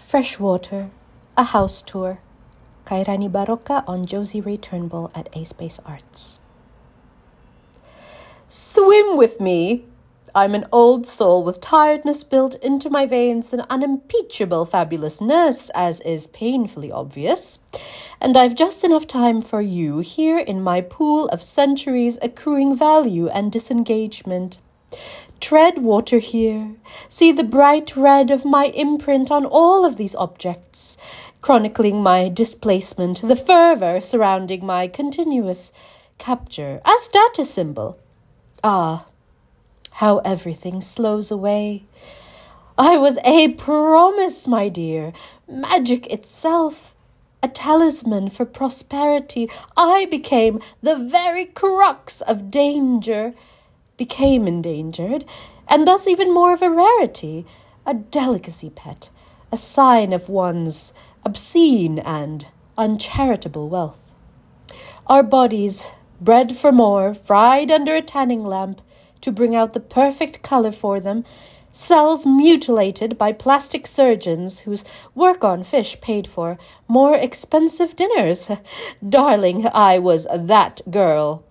Freshwater, a house tour. Kairani Barroca on Josie Ray Turnbull at A-Space Arts. Swim with me! I'm an old soul with tiredness built into my veins and unimpeachable fabulousness, as is painfully obvious. And I've just enough time for you here in my pool of centuries accruing value and disengagement. Tread water here. See the bright red of my imprint on all of these objects, chronicling my displacement, the fervor surrounding my continuous capture, a status symbol. Ah, how everything slows away. I was a promise, my dear, magic itself, a talisman for prosperity. I became the very crux of danger, became endangered, and thus even more of a rarity, a delicacy pet, a sign of one's obscene and uncharitable wealth. Our bodies, bred for more, fried under a tanning lamp to bring out the perfect color for them, cells mutilated by plastic surgeons whose work on fish paid for more expensive dinners. Darling, I was that girl.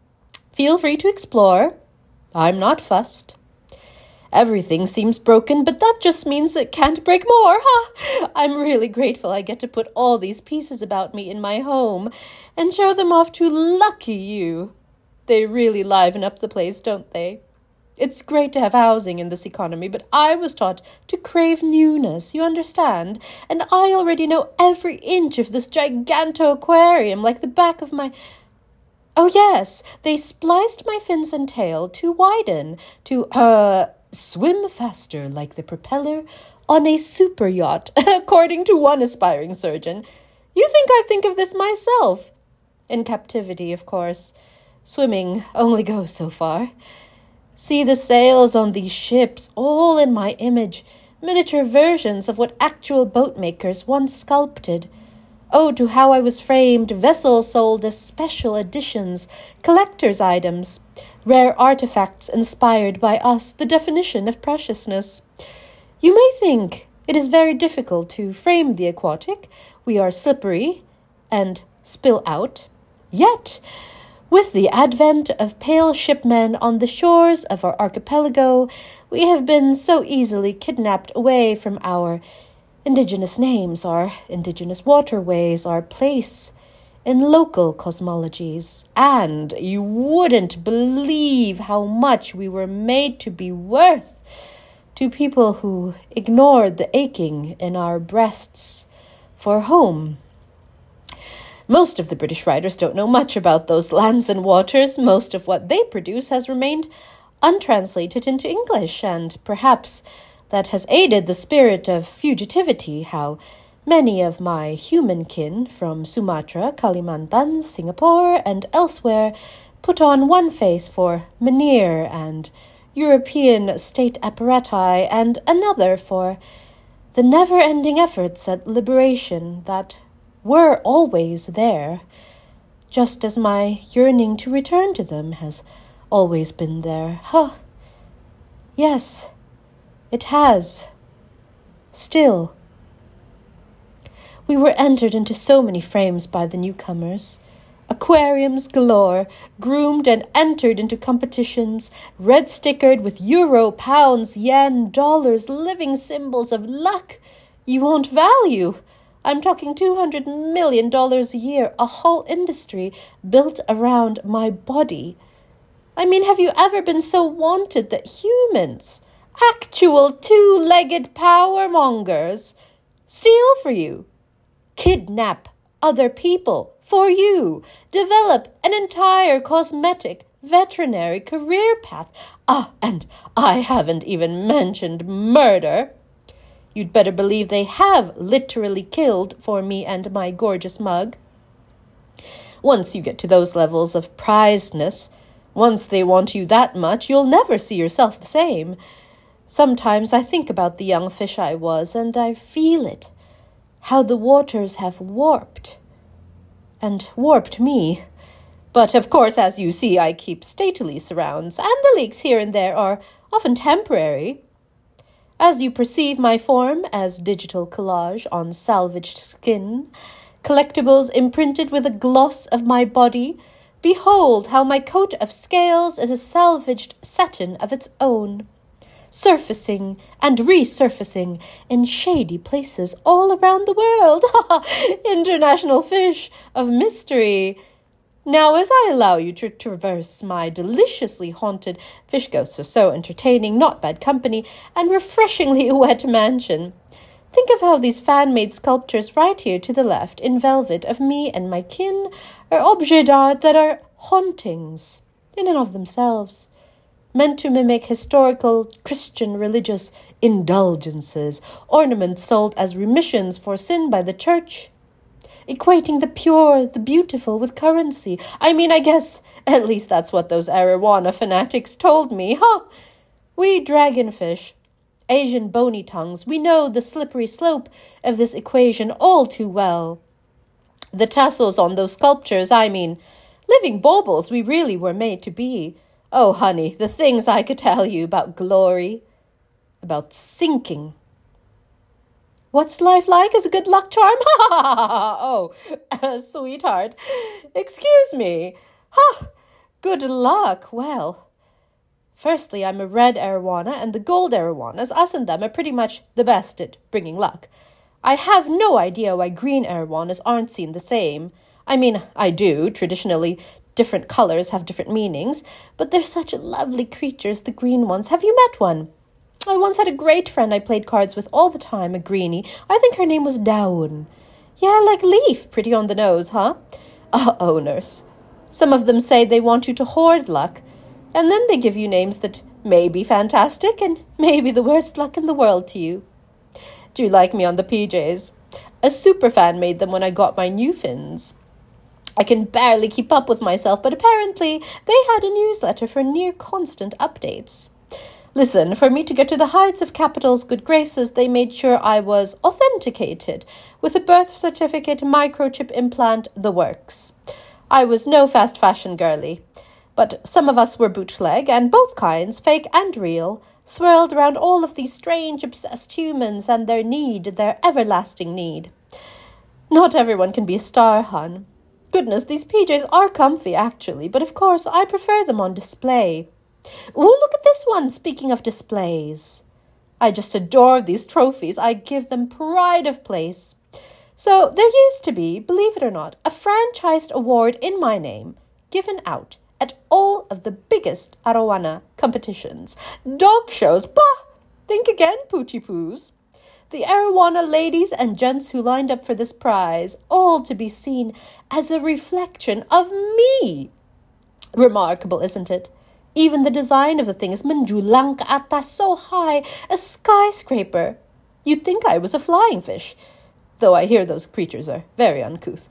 Feel free to explore. I'm not fussed. Everything seems broken, but that just means it can't break more, huh? I'm really grateful I get to put all these pieces about me in my home and show them off to lucky you. They really liven up the place, don't they? It's great to have housing in this economy, but I was taught to crave newness, you understand? And I already know every inch of this giganto aquarium like the back of my... Oh, yes, they spliced my fins and tail to widen, to, swim faster like the propeller on a super yacht, according to one aspiring surgeon. You think I think of this myself? In captivity, of course. Swimming only goes so far. See the sails on these ships, all in my image, miniature versions of what actual boatmakers once sculpted. Oh, to how I was framed, vessels sold as special editions, collector's items, rare artifacts inspired by us, the definition of preciousness. You may think it is very difficult to frame the aquatic. We are slippery and spill out. Yet, with the advent of pale shipmen on the shores of our archipelago, we have been so easily kidnapped away from our indigenous names, our indigenous waterways, our place in local cosmologies, and you wouldn't believe how much we were made to be worth to people who ignored the aching in our breasts for home. Most of the British writers don't know much about those lands and waters. Most of what they produce has remained untranslated into English, and perhaps that has aided the spirit of fugitivity, how many of my human kin from Sumatra, Kalimantan, Singapore, and elsewhere put on one face for Mynheer and European state apparati, and another for the never-ending efforts at liberation that were always there, just as my yearning to return to them has always been there. Huh. Yes. It has. Still. We were entered into so many frames by the newcomers. Aquariums galore, groomed and entered into competitions, red-stickered with euro, pounds, yen, dollars, living symbols of luck. You want value. I'm talking $200 million a year, a whole industry built around my body. I mean, have you ever been so wanted that humans, actual two-legged power mongers, steal for you, kidnap other people for you, develop an entire cosmetic veterinary career path? Ah, and I haven't even mentioned murder. You'd better believe they have literally killed for me and my gorgeous mug. Once you get to those levels of prizedness, once they want you that much, you'll never see yourself the same. Sometimes I think about the young fish I was, and I feel it, how the waters have warped, and warped me. But, of course, as you see, I keep stately surrounds, and the leaks here and there are often temporary. As you perceive my form as digital collage on salvaged skin, collectibles imprinted with a gloss of my body, behold how my coat of scales is a salvaged satin of its own, surfacing and resurfacing in shady places all around the world. International fish of mystery. Now, as I allow you to traverse my deliciously haunted fish ghosts are so entertaining, not bad company, and refreshingly wet mansion, think of how these fan-made sculptures right here to the left in velvet of me and my kin are objets d'art that are hauntings in and of themselves, meant to mimic historical Christian religious indulgences, ornaments sold as remissions for sin by the church, equating the pure, the beautiful with currency. I mean, I guess at least that's what those arowana fanatics told me, huh? We dragonfish, Asian bony tongues, we know the slippery slope of this equation all too well. The tassels on those sculptures, I mean, living baubles we really were made to be. Oh, honey, the things I could tell you about glory, about sinking. What's life like as a good luck charm? Oh, sweetheart, excuse me. Good luck. Well, firstly, I'm a red arowana, and the gold arowanas, us and them, are pretty much the best at bringing luck. I have no idea why green arowanas aren't seen the same. I mean, I do. Traditionally, different colors have different meanings, but they're such lovely creatures, the green ones. Have you met one? I once had a great friend I played cards with all the time, a greenie. I think her name was Down. Yeah, like Leaf, pretty on the nose, huh? Owners. Some of them say they want you to hoard luck, and then they give you names that may be fantastic and may be the worst luck in the world to you. Do you like me on the PJs? A superfan made them when I got my new fins. I can barely keep up with myself, but apparently they had a newsletter for near constant updates. Listen, for me to get to the heights of Capital's good graces, they made sure I was authenticated with a birth certificate, microchip implant, the works. I was no fast fashion girly, but some of us were bootleg, and both kinds, fake and real, swirled around all of these strange, obsessed humans and their everlasting need. Not everyone can be a star, hun. Goodness, these PJs are comfy, actually, but of course I prefer them on display. Ooh, look at this one, speaking of displays. I just adore these trophies. I give them pride of place. So there used to be, believe it or not, a franchised award in my name, given out at all of the biggest arowana competitions. Dog shows, bah! Think again, Poochie Poos. The arowana ladies and gents who lined up for this prize, all to be seen as a reflection of me. Remarkable, isn't it? Even the design of the thing is menjulang ke atas, so high, a skyscraper. You'd think I was a flying fish, though I hear those creatures are very uncouth.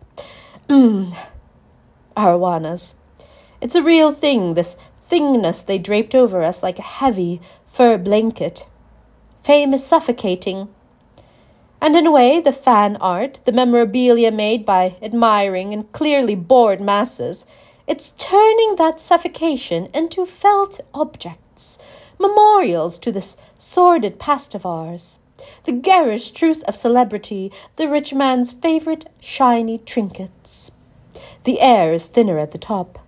Arowanas. It's a real thing, this thingness they draped over us like a heavy fur blanket. Fame is suffocating. And in a way, the fan art, the memorabilia made by admiring and clearly bored masses, it's turning that suffocation into felt objects, memorials to this sordid past of ours, the garish truth of celebrity, the rich man's favorite shiny trinkets. The air is thinner at the top.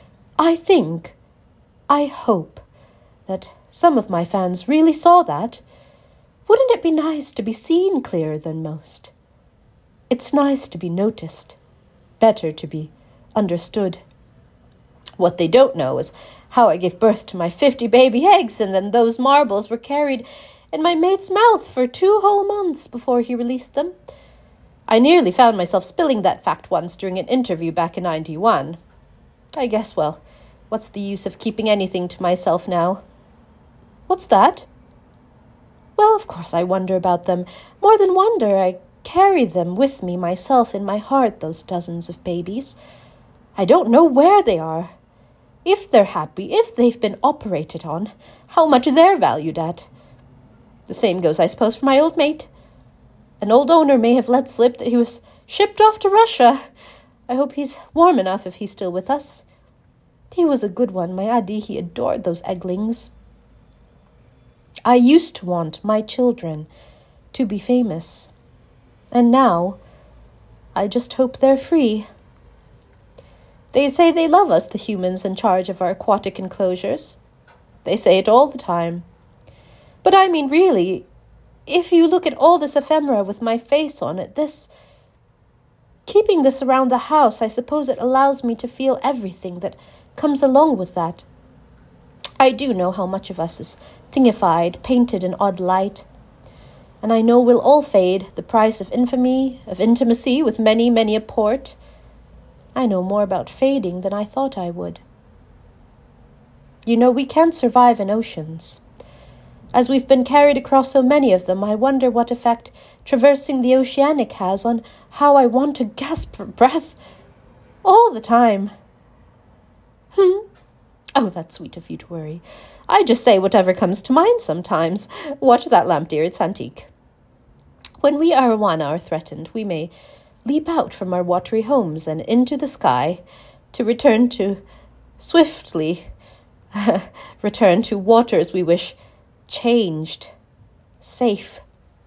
I hope that some of my fans really saw that. Wouldn't it be nice to be seen clearer than most? It's nice to be noticed, better to be understood. What they don't know is how I gave birth to my 50 baby eggs, and then those marbles were carried in my mate's mouth for 2 whole months before he released them. I nearly found myself spilling that fact once during an interview back in 91. I guess, well, what's the use of keeping anything to myself now? What's that? Well, of course I wonder about them. More than wonder, I carry them with me myself in my heart, those dozens of babies. I don't know where they are. If they're happy, if they've been operated on, how much they're valued at. The same goes, I suppose, for my old mate. An old owner may have let slip that he was shipped off to Russia. I hope he's warm enough if he's still with us. He was a good one, my Adi. He adored those egglings. I used to want my children to be famous, and now I just hope they're free. They say they love us, the humans in charge of our aquatic enclosures. They say it all the time. But I mean, really, if you look at all this ephemera with my face on it, keeping this around the house, I suppose it allows me to feel everything that comes along with that. I do know how much of us is thingified, painted in odd light. And I know we'll all fade, the price of infamy, of intimacy with many, many a port. I know more about fading than I thought I would. You know, we can't survive in oceans. As we've been carried across so many of them, I wonder what effect traversing the oceanic has on how I want to gasp for breath all the time. Oh, that's sweet of you to worry. I just say whatever comes to mind sometimes. Watch that lamp, dear, it's antique. When we Arowana are threatened, we may leap out from our watery homes and into the sky to return to waters we wish changed, safe.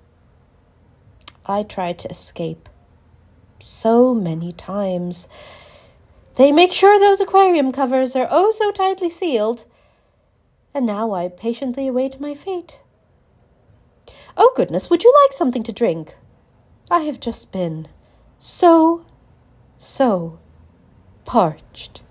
I tried to escape so many times. They make sure those aquarium covers are oh so tightly sealed, and now I patiently await my fate. Oh goodness, would you like something to drink? I have just been so parched.